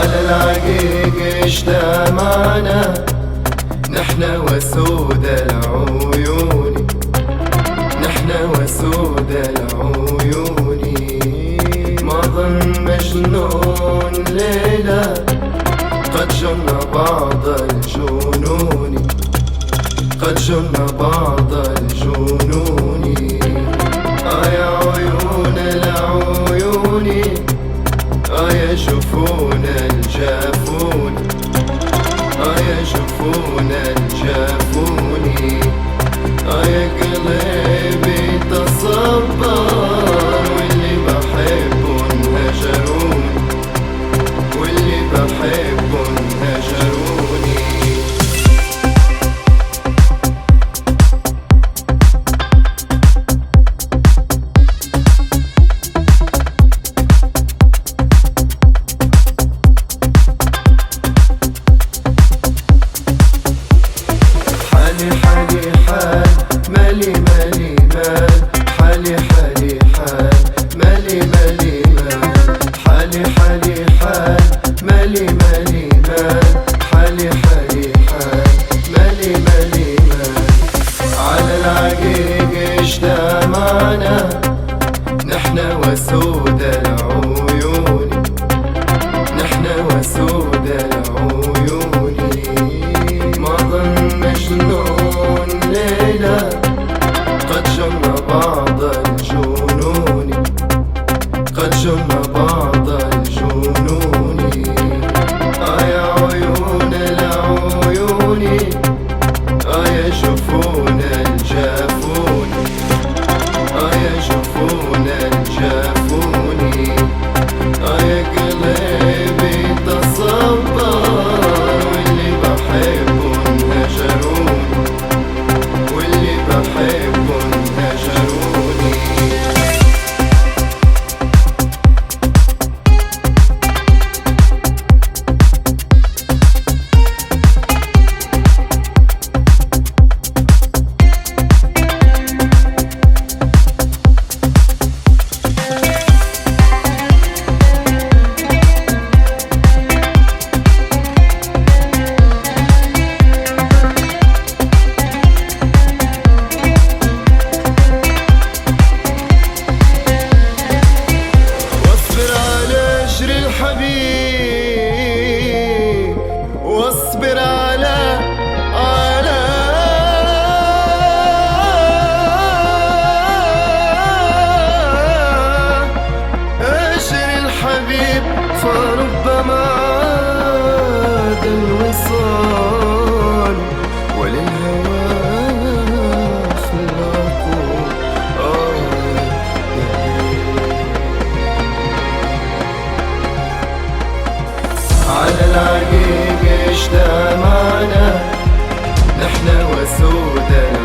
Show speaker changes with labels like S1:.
S1: على العقيق اجتمعنا نحن وسود العيون، نحن وسود العيون. ما ظن مجنون ليلة قد جن بعض الجنون، قد جن بعض الجنون. يا عيون العيون، يا جفون الجفون، يا جفون الجفون. يا قلبي تصبر واللي بحبهم هجروني، واللي بحبهم هجروني. حالي حالي حال مالي مالي مال، حالي حالي حال مالي مالي مال، حالي حالي حال مالي مالي مال، حالي حالي حال مالي مالي مال. على العقيق اجتمعنا نحن وسود العيون، نحن وسود العيون. ما ظن مجنون ليلة قد جن بعض الجنون، قد جن بعض الجنون. يا عيون العيون، يا جفون الجفون، يا جفون الجفون. يا قلبي تصبر واللي بحبهم هجروني، واللي بحبهم هجروني. حبيب واصبر على أجر الحبيب، فربما عاد الوصال وللهوى خلاقه. على العقيق اجتمعنا نحن وسود